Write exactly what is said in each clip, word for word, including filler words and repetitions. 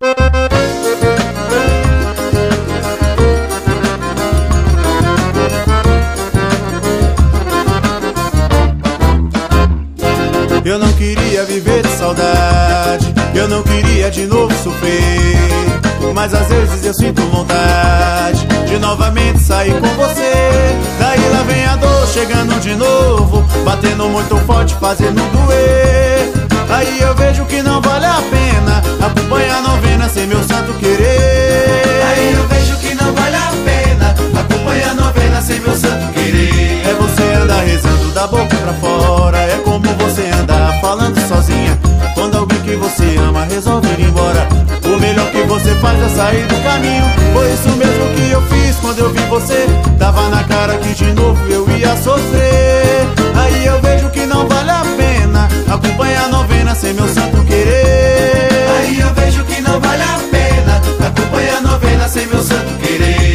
Eu não queria viver de saudade, eu não queria de novo sofrer, mas às vezes eu sinto vontade de novamente sair com você. Daí lá vem a dor chegando de novo, batendo muito forte, fazendo doer. Aí eu vejo que não vale a pena acompanhar a novena sem meu santo querer. Aí eu vejo que não vale a pena acompanhar a novena sem meu santo querer. É você andar rezando da boca pra fora, é como você andar falando sozinha quando alguém que você ama resolve ir embora. O melhor que você faz é sair do caminho. Foi isso mesmo que eu fiz quando eu vi você. Tava na cara que de novo eu ia sofrer. Aí eu vejo que não vale a pena acompanhar a novena sem meu santo querer. Aí eu vejo que não vale a pena acompanhar a novena sem meu santo querer.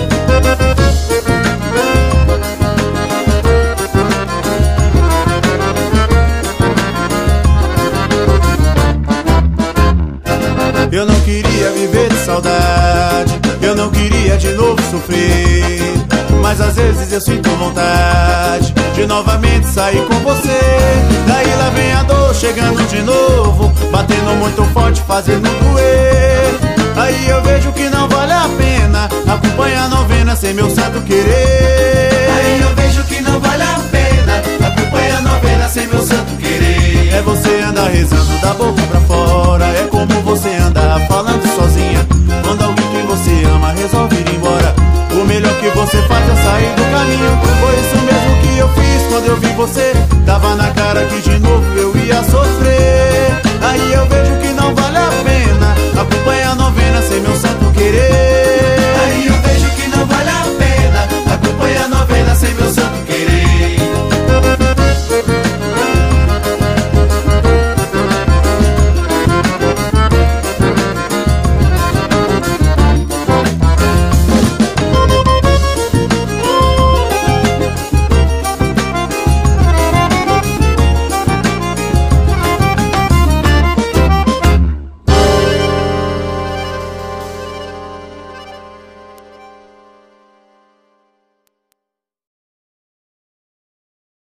Eu não queria viver de saudade, eu não queria de novo sofrer, mas às vezes eu sinto vontade de novamente sair com você. Daí lá vem a dor chegando de novo, batendo muito forte, fazendo doer. Aí eu vejo que não vale a pena acompanhar a novena sem meu santo querer. Aí eu vejo que não vale a pena acompanhar a novena sem meu santo querer. É você andar rezando da boca pra fora, é como você